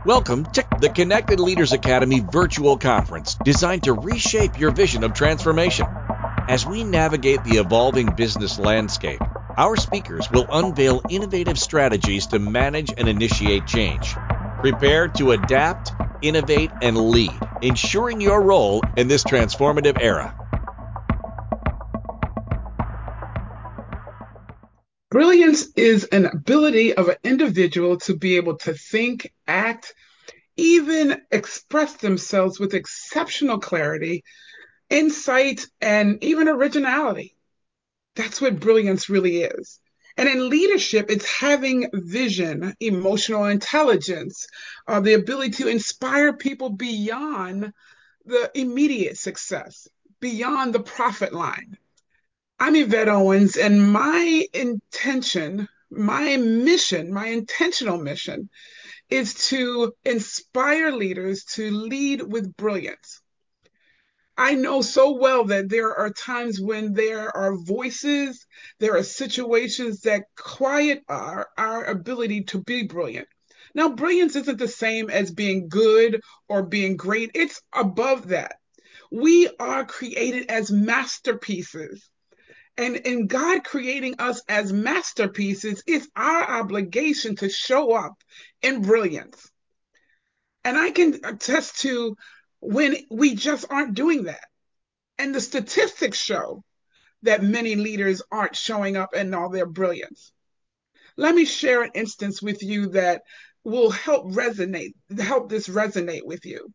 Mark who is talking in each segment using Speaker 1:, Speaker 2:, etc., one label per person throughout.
Speaker 1: Welcome to the Connected Leaders Academy virtual conference designed to reshape your vision of transformation. As we navigate the evolving business landscape, our speakers will unveil innovative strategies to manage and initiate change. Prepare to adapt, innovate, and lead, ensuring your role in this transformative era.
Speaker 2: Brilliance is an ability of an individual to be able to think, act, even express themselves with exceptional clarity, insight, and even originality. That's what brilliance really is. And in leadership, it's having vision, emotional intelligence, the ability to inspire people beyond the immediate success, beyond the profit line. I'm Yvette Owens, and my intention, my mission, my intentional mission is to inspire leaders to lead with brilliance. I know so well that there are times when there are voices, there are situations that quiet our ability to be brilliant. Now, brilliance isn't the same as being good or being great, it's above that. We are created as masterpieces. And in God creating us as masterpieces, it's our obligation to show up in brilliance. And I can attest to when we just aren't doing that. And the statistics show that many leaders aren't showing up in all their brilliance. Let me share an instance with you that will help this resonate with you.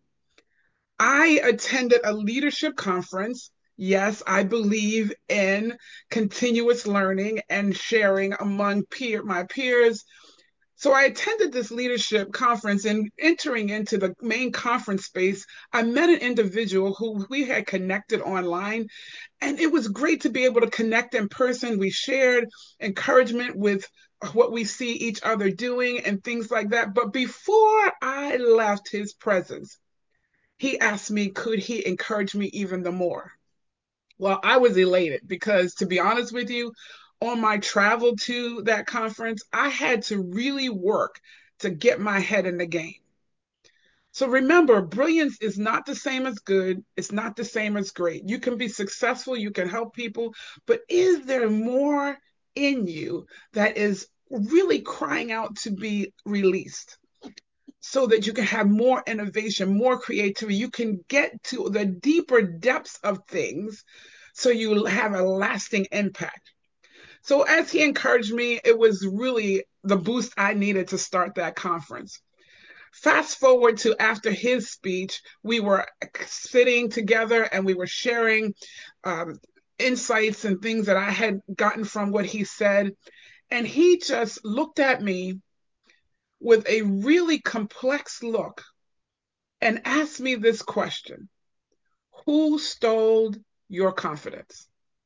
Speaker 2: I attended a leadership conference. Yes, I believe in continuous learning and sharing among my peers. So I attended this leadership conference, and entering into the main conference space, I met an individual who we had connected online, and it was great to be able to connect in person. We shared encouragement with what we see each other doing and things like that. But before I left his presence, he asked me, could he encourage me even the more? Well, I was elated because, to be honest with you, on my travel to that conference, I had to really work to get my head in the game. So remember, brilliance is not the same as good. It's not the same as great. You can be successful, you can help people, but is there more in you that is really crying out to be released? So that you can have more innovation, more creativity. You can get to the deeper depths of things so you have a lasting impact. So, as he encouraged me, it was really the boost I needed to start that conference. Fast forward to after his speech, we were sitting together and we were sharing insights and things that I had gotten from what he said. And he just looked at me with a really complex look and asked me this question: who stole your confidence?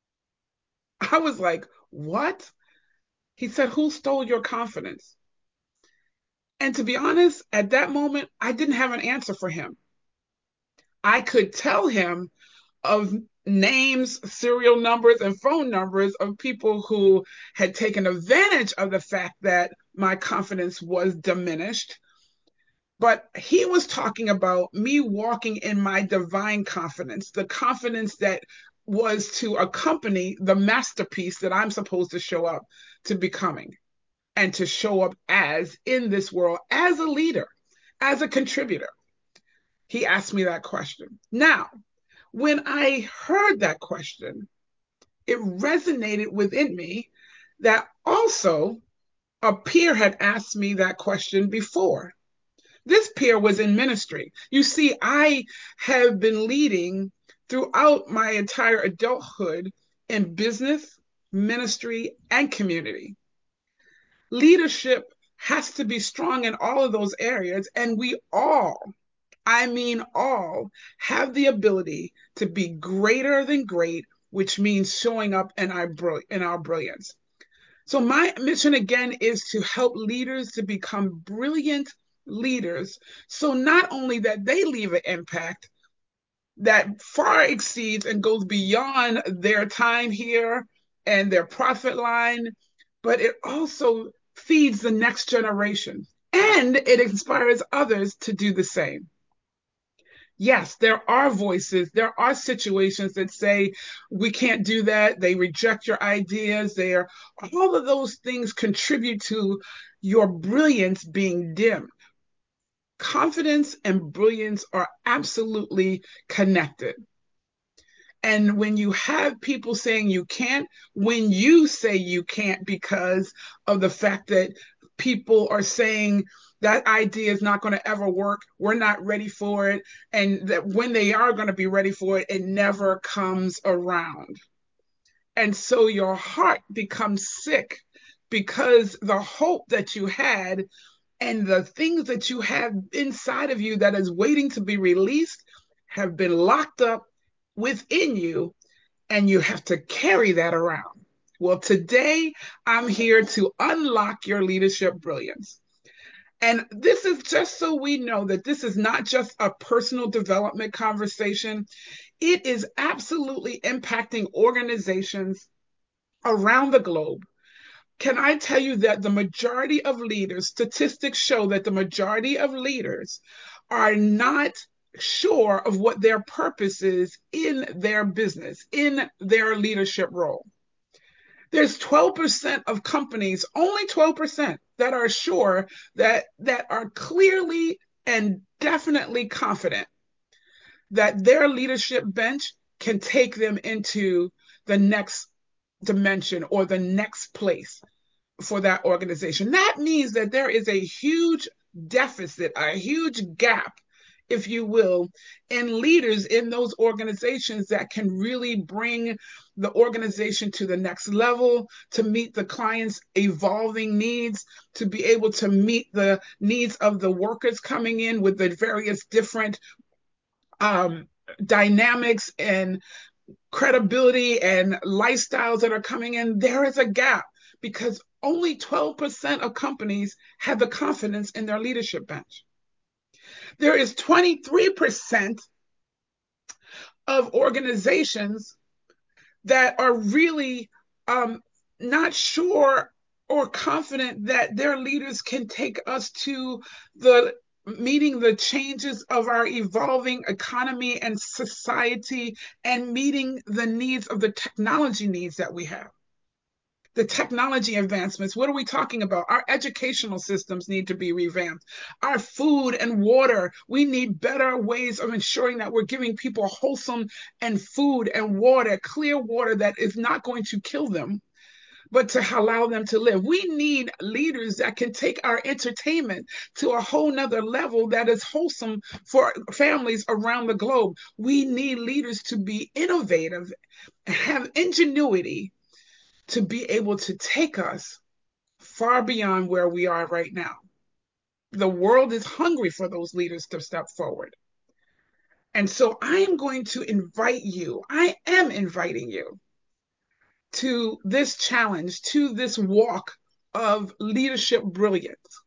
Speaker 2: I was like, what? He said, who stole your confidence? And to be honest, at that moment, I didn't have an answer for him. I could tell him of names, serial numbers, and phone numbers of people who had taken advantage of the fact that my confidence was diminished. But he was talking about me walking in my divine confidence, the confidence that was to accompany the masterpiece that I'm supposed to show up to becoming and to show up as in this world as a leader, as a contributor. He asked me that question. Now, when I heard that question, it resonated within me that also a peer had asked me that question before. This peer was in ministry. You see, I have been leading throughout my entire adulthood in business, ministry, and community. Leadership has to be strong in all of those areas, and we all, I mean all, have the ability to be greater than great, which means showing up in our brilliance. So my mission again is to help leaders to become brilliant leaders. So not only that they leave an impact that far exceeds and goes beyond their time here and their profit line, but it also feeds the next generation. and it inspires others to do the same. Yes, there are voices, there are situations that say we can't do that. They reject your ideas. All of those things contribute to your brilliance being dim. Confidence and brilliance are absolutely connected. And when you have people saying you can't, when you say you can't because of the fact that people are saying that idea is not going to ever work, we're not ready for it, and that when they are going to be ready for it, it never comes around. And so your heart becomes sick because the hope that you had and the things that you have inside of you that is waiting to be released have been locked up within you, and you have to carry that around. Well, today I'm here to unlock your leadership brilliance. And this is just so we know that this is not just a personal development conversation. It is absolutely impacting organizations around the globe. Can I tell you that the majority of leaders, statistics show that the majority of leaders are not sure of what their purpose is in their business, in their leadership role. There's 12% of companies, only 12%, that are sure that are clearly and definitely confident that their leadership bench can take them into the next dimension or the next place for that organization. That means that there is a huge deficit, a huge gap, if you will, in leaders in those organizations that can really bring the organization to the next level, to meet the client's evolving needs, to be able to meet the needs of the workers coming in with the various different dynamics and credibility and lifestyles that are coming in. There is a gap because only 12% of companies have the confidence in their leadership bench. There is 23% of organizations that are really not sure or confident that their leaders can take us to the meeting the changes of our evolving economy and society and meeting the needs of the technology needs that we have. The technology advancements. What are we talking about? Our educational systems need to be revamped. Our food and water, we need better ways of ensuring that we're giving people wholesome and food and water, clear water that is not going to kill them, but to allow them to live. We need leaders that can take our entertainment to a whole nother level that is wholesome for families around the globe. We need leaders to be innovative, have ingenuity, to be able to take us far beyond where we are right now. The world is hungry for those leaders to step forward. And so I am going to invite you, I am inviting you to this challenge, to this walk of leadership brilliance.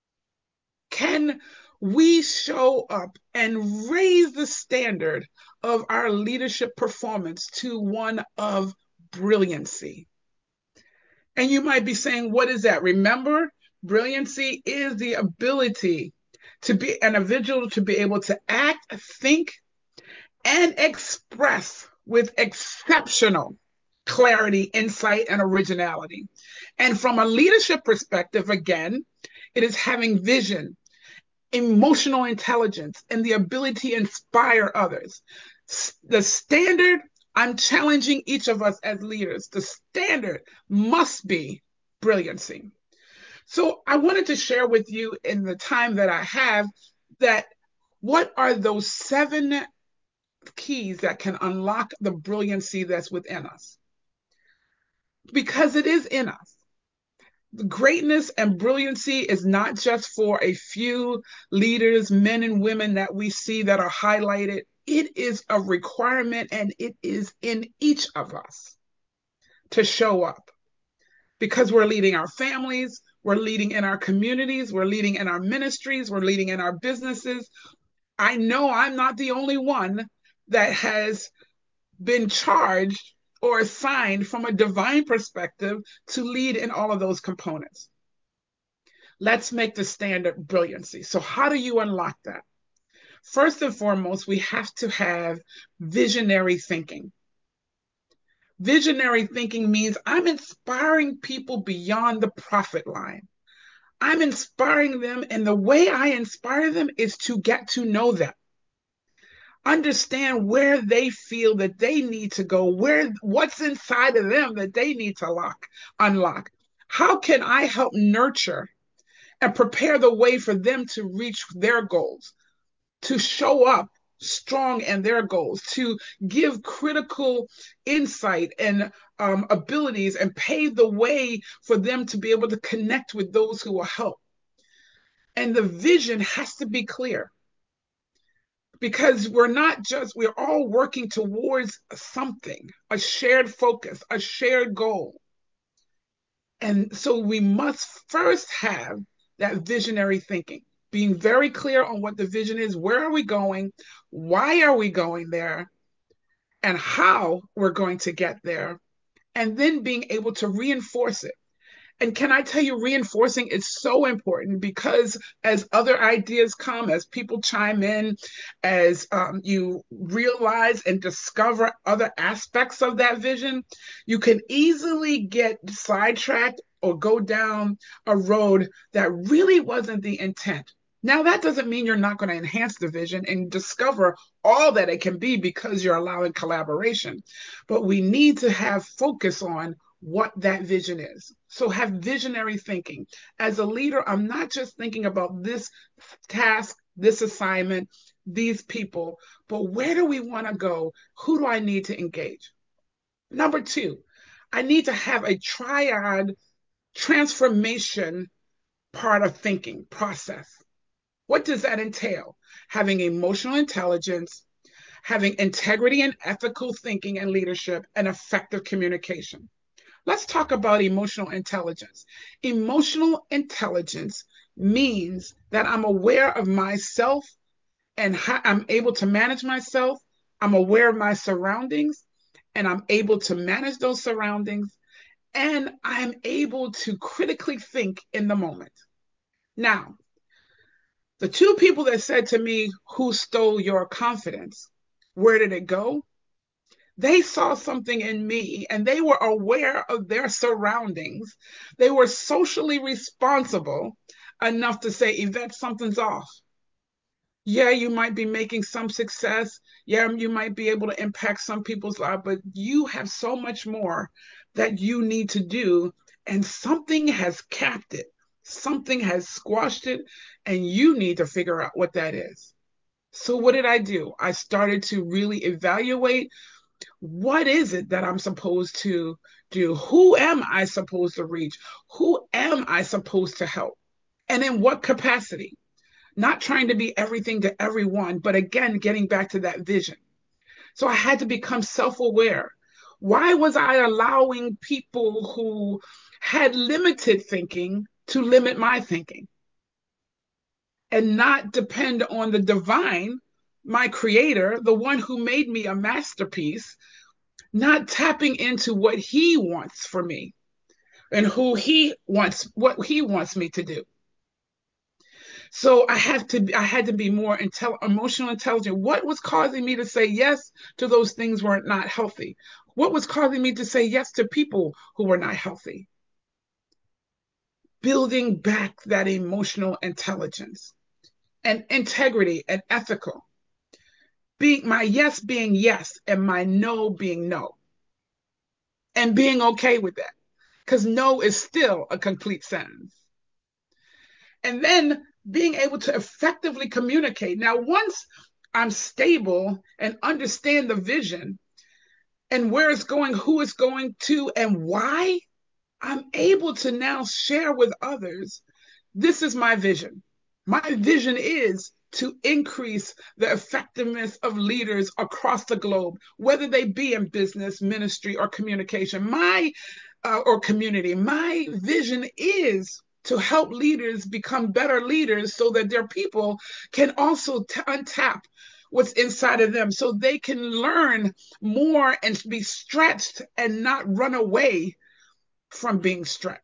Speaker 2: Can we show up and raise the standard of our leadership performance to one of brilliancy? And you might be saying, what is that? Remember, brilliancy is the ability to be an individual, to be able to act, think, and express with exceptional clarity, insight, and originality. And from a leadership perspective, again, it is having vision, emotional intelligence, and the ability to inspire others. The standard, I'm challenging each of us as leaders, the standard must be brilliancy. So I wanted to share with you in the time that I have that what are those 7 keys that can unlock the brilliancy that's within us? Because it is in us. Greatness and brilliancy is not just for a few leaders, men and women that we see that are highlighted. It is a requirement and it is in each of us to show up because we're leading our families, we're leading in our communities, we're leading in our ministries, we're leading in our businesses. I know I'm not the only one that has been charged or assigned from a divine perspective to lead in all of those components. Let's make the standard brilliancy. So how do you unlock that? First and foremost, we have to have visionary thinking. Visionary thinking means I'm inspiring people beyond the profit line. I'm inspiring them, and the way I inspire them is to get to know them, understand where they feel that they need to go, what's inside of them that they need to unlock. How can I help nurture and prepare the way for them to reach their goals, to show up strong in their goals, to give critical insight and abilities and pave the way for them to be able to connect with those who will help. And the vision has to be clear because we're all working towards something, a shared focus, a shared goal. And so we must first have that visionary thinking, being very clear on what the vision is. Where are we going? Why are we going there? And how we're going to get there. And then being able to reinforce it. And can I tell you, reinforcing is so important because as other ideas come, as people chime in, as you realize and discover other aspects of that vision, you can easily get sidetracked or go down a road that really wasn't the intent. Now, that doesn't mean you're not going to enhance the vision and discover all that it can be because you're allowing collaboration. But we need to have focus on what that vision is. So have visionary thinking. As a leader, I'm not just thinking about this task, this assignment, these people, but where do we want to go? Who do I need to engage? Number two, I need to have a triad transformation part of thinking process. What does that entail? Having emotional intelligence, having integrity and ethical thinking and leadership, and effective communication. Let's talk about emotional intelligence. Emotional intelligence means that I'm aware of myself and how I'm able to manage myself. I'm aware of my surroundings and I'm able to manage those surroundings. And I'm able to critically think in the moment. Now, the two people that said to me, "Who stole your confidence? Where did it go?" They saw something in me and they were aware of their surroundings. They were socially responsible enough to say, "Yvette, something's off. Yeah, you might be making some success. Yeah, you might be able to impact some people's lives, but you have so much more that you need to do. And something has capped it, something has squashed it, and you need to figure out what that is." So, what did I do? I started to really evaluate what is it that I'm supposed to do? Who am I supposed to reach? Who am I supposed to help? And in what capacity? Not trying to be everything to everyone, but again, getting back to that vision. So I had to become self aware. Why was I allowing people who had limited thinking to limit my thinking and not depend on the divine, my creator, the one who made me a masterpiece, not tapping into what he wants for me and what he wants me to do. So I had to be more emotional intelligent. What was causing me to say yes to those things were not healthy? What was causing me to say yes to people who were not healthy? Building back that emotional intelligence and integrity and ethical. Being my yes being yes and my no being no. And being okay with that. Because no is still a complete sentence. And then being able to effectively communicate. Now, once I'm stable and understand the vision and where it's going, who it's going to, and why, I'm able to now share with others this is my vision. My vision is to increase the effectiveness of leaders across the globe, whether they be in business, ministry, or communication. Or community. My vision is to help leaders become better leaders so that their people can also untap what's inside of them so they can learn more and be stretched and not run away from being stretched.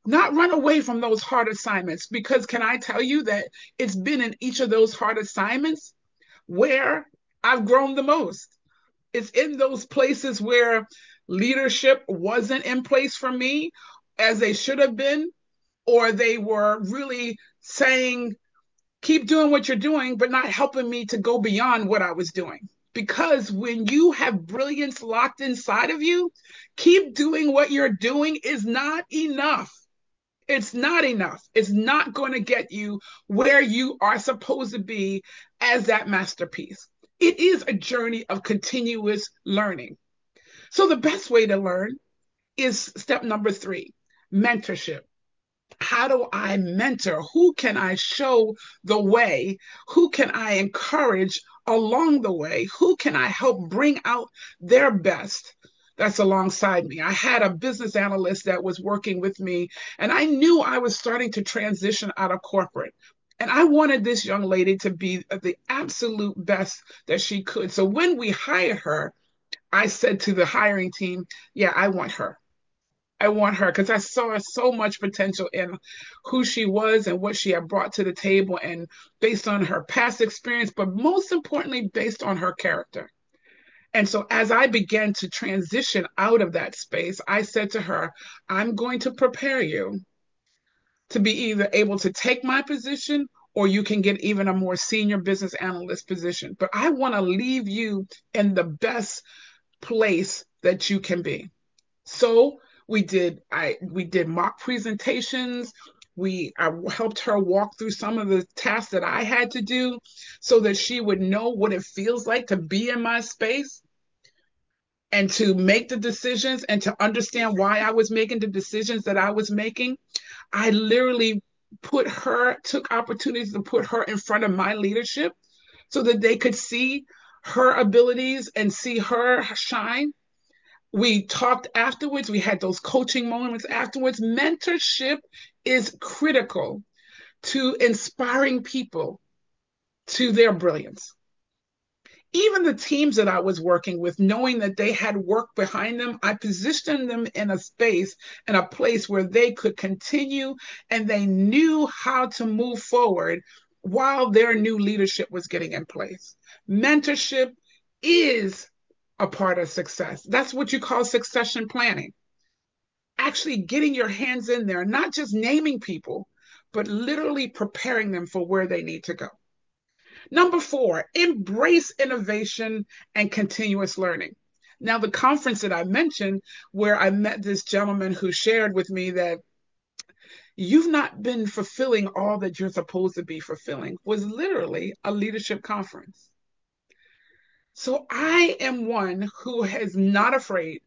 Speaker 2: not run away from those hard assignments, because can I tell you that it's been in each of those hard assignments where I've grown the most. It's in those places where leadership wasn't in place for me as they should have been, or they were really saying, keep doing what you're doing, but not helping me to go beyond what I was doing. Because when you have brilliance locked inside of you, keep doing what you're doing is not enough. It's not enough. It's not going to get you where you are supposed to be as that masterpiece. It is a journey of continuous learning. So, the best way to learn is step number 3, mentorship. How do I mentor? Who can I show the way? Who can I encourage along the way? Who can I help bring out their best? That's alongside me. I had a business analyst that was working with me, and I knew I was starting to transition out of corporate. And I wanted this young lady to be the absolute best that she could. So when we hired her, I said to the hiring team, yeah, I want her. I want her because I saw so much potential in who she was and what she had brought to the table, and based on her past experience, but most importantly, based on her character. And so, as I began to transition out of that space, I said to her, I'm going to prepare you to be either able to take my position, or you can get even a more senior business analyst position. But I want to leave you in the best place that you can be. So we did mock presentations. I helped her walk through some of the tasks that I had to do so that she would know what it feels like to be in my space and to make the decisions and to understand why I was making the decisions that I was making. I literally took opportunities to put her in front of my leadership so that they could see her abilities and see her shine. We talked afterwards. We had those coaching moments afterwards. Mentorship is critical to inspiring people to their brilliance. Even the teams that I was working with, knowing that they had work behind them, I positioned them in a space and a place where they could continue and they knew how to move forward while their new leadership was getting in place. Mentorship is a part of success. That's what you call succession planning. Actually getting your hands in there, not just naming people, but literally preparing them for where they need to go. Number 4, embrace innovation and continuous learning. Now, the conference that I mentioned, where I met this gentleman who shared with me that you've not been fulfilling all that you're supposed to be fulfilling, was literally a leadership conference. So I am one who is not afraid,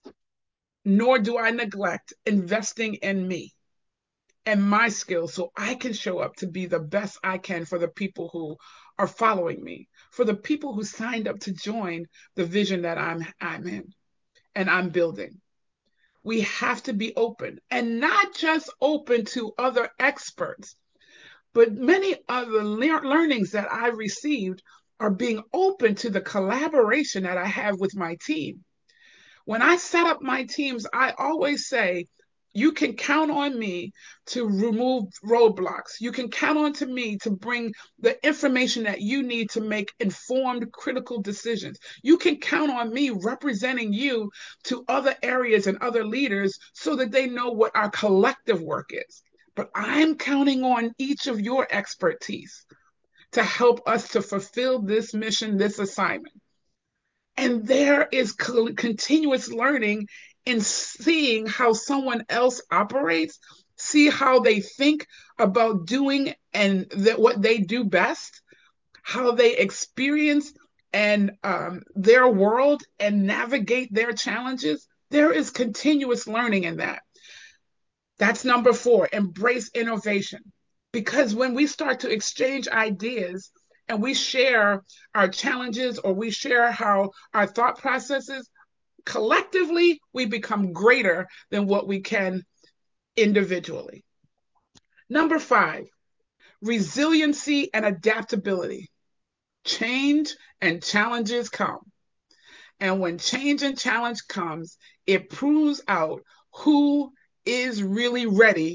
Speaker 2: nor do I neglect investing in me and my skills so I can show up to be the best I can for the people who are following me, for the people who signed up to join the vision that I'm in and I'm building. We have to be open, and not just open to other experts, but many other learnings that I received are being open to the collaboration that I have with my team. When I set up my teams, I always say, you can count on me to remove roadblocks. You can count on to me to bring the information that you need to make informed, critical decisions. You can count on me representing you to other areas and other leaders so that they know what our collective work is. But I'm counting on each of your expertise to help us to fulfill this mission, this assignment. And there is continuous learning in seeing how someone else operates, see how they think about doing and what they do best, how they experience and their world and navigate their challenges. There is continuous learning in that. That's number 4, embrace innovation. Because when we start to exchange ideas and we share our challenges or we share how our thought processes, collectively, we become greater than what we can individually. Number 5, resiliency and adaptability. Change and challenges come. And when change and challenge comes, it proves out who is really ready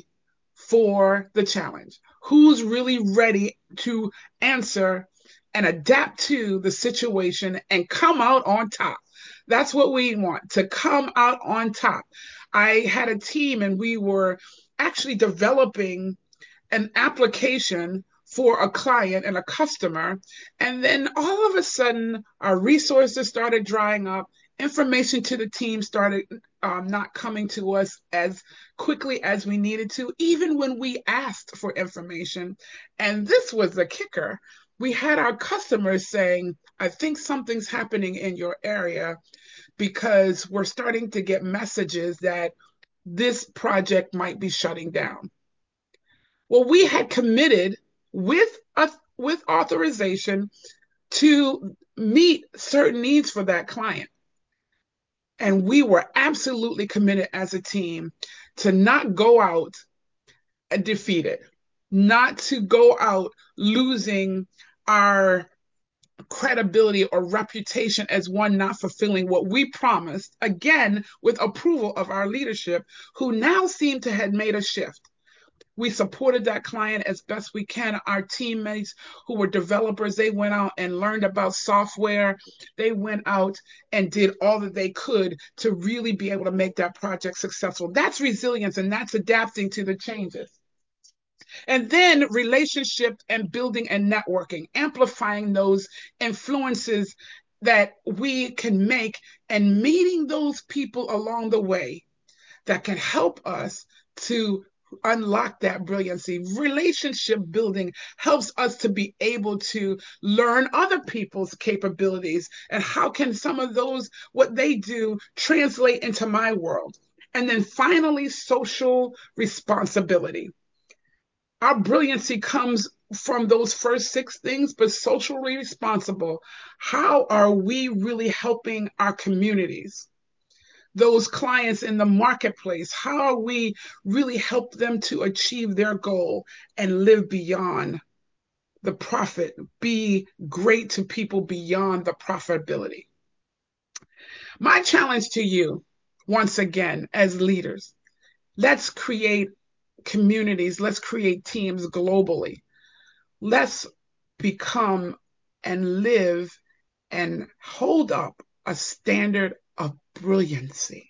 Speaker 2: for the challenge? Who's really ready to answer and adapt to the situation and come out on top? That's what we want, to come out on top. I had a team and we were actually developing an application for a client and a customer. And then all of a sudden, our resources started drying up. Information to the team started not coming to us as quickly as we needed to, even when we asked for information. And this was the kicker. We had our customers saying, I think something's happening in your area because we're starting to get messages that this project might be shutting down. Well, we had committed with with authorization to meet certain needs for that client. And we were absolutely committed as a team to not go out defeated, not to go out losing our credibility or reputation as one not fulfilling what we promised, again, with approval of our leadership, who now seem to have made a shift. We supported that client as best we can. Our teammates who were developers, they went out and learned about software. They went out and did all that they could to really be able to make that project successful. That's resilience, and that's adapting to the changes. And then relationship and building and networking, amplifying those influences that we can make and meeting those people along the way that can help us to unlock that brilliancy. Relationship building helps us to be able to learn other people's capabilities and how can some of those, what they do, translate into my world. And then finally, social responsibility. Our brilliancy comes from those first six things, but socially responsible. How are we really helping our communities? Those clients in the marketplace, how are we really help them to achieve their goal and live beyond the profit, be great to people beyond the profitability? My challenge to you, once again, as leaders, let's create communities, let's create teams globally. Let's become and live and hold up a standard of brilliancy.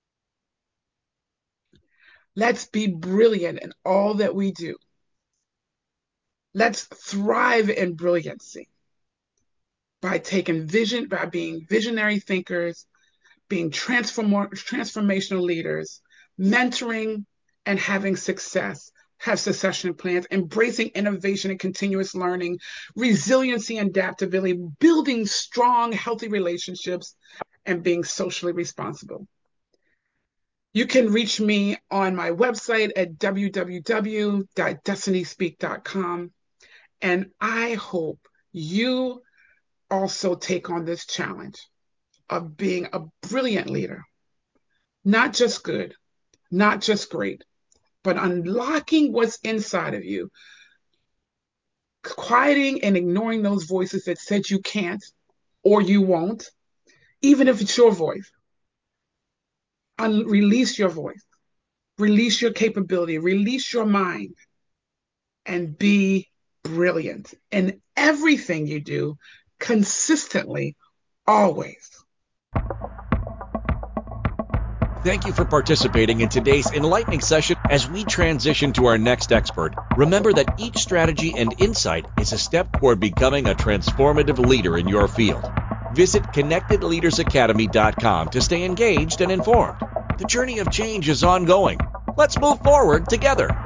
Speaker 2: Let's be brilliant in all that we do. Let's thrive in brilliancy by taking vision, by being visionary thinkers, being transformational leaders, mentoring and having success, have succession plans, embracing innovation and continuous learning, resiliency and adaptability, building strong, healthy relationships, and being socially responsible. You can reach me on my website at www.destinyspeak.com. And I hope you also take on this challenge of being a brilliant leader, not just good, not just great, but unlocking what's inside of you, quieting and ignoring those voices that said you can't or you won't, even if it's your voice. Release your voice, release your capability, release your mind, and be brilliant in everything you do, consistently, always.
Speaker 1: Thank you for participating in today's enlightening session. As we transition to our next expert, remember that each strategy and insight is a step toward becoming a transformative leader in your field. Visit ConnectedLeadersAcademy.com to stay engaged and informed. The journey of change is ongoing. Let's move forward together.